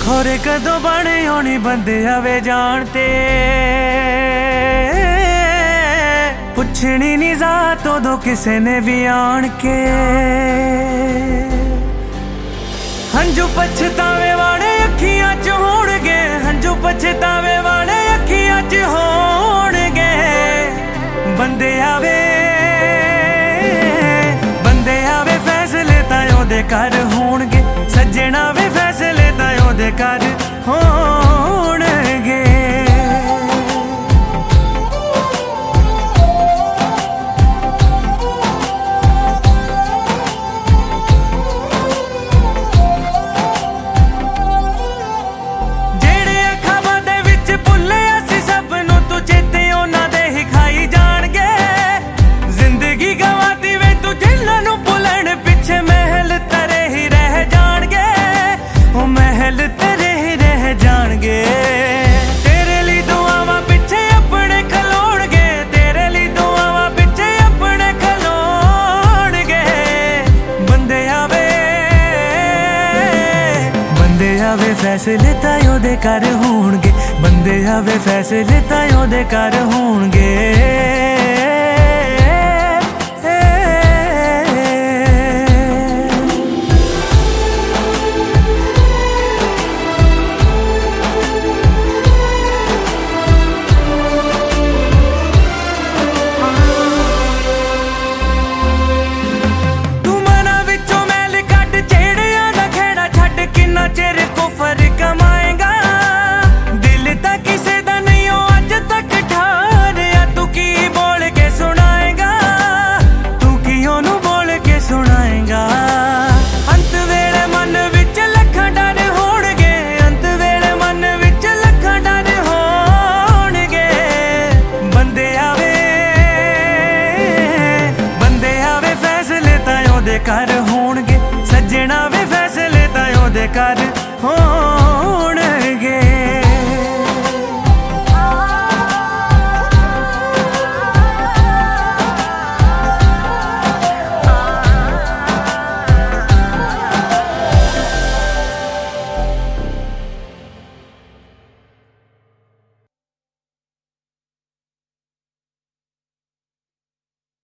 खोरे कदों बने होनी बंदे आवे जान ते पुछनी नी जात उदों किसे ने भी आन के हंजू पछतावे वाले अखियां च होणगे हंजू पछतावे वाले अखियां च होणगे बंदे आवे फैसले तां ओदे घर होणगे सज्जणा वे फैसले तां ओदे घर होणगे जेड़े अखां दे विच भुल्ले असीं सब नूं तू चेते उन्हां दे ही खाई जाणगे जिंदगी गवाती वे तू जिन्हां नूं भुल्लण पिछे महल तरे ही रह जाणगे ओ महल तरे ही रह जाणगे तेरे लिए दुआवां पिछे अपने खलोणगे तेरे लिए दुआवां पिछे अपने खलोणगे बंदे आवे फैसले तां ओदे घर होणगे बंदे आवे फैसले तां ओदे घर होणगे चेर कुफर कमाएगा दिल तक किसे दा नहीं हो अज तक ठारिया तू की बोल के सुनाएगा तू की ओनू बोल के सुनाएगा अंत वेले मन विच लखां डर होणगे अंत वेले मन विच लखां डर होणगे बंदे आवे फैसले तां ओदे घर होणगे सज्जणा वे फैसले तां ओदे घर हो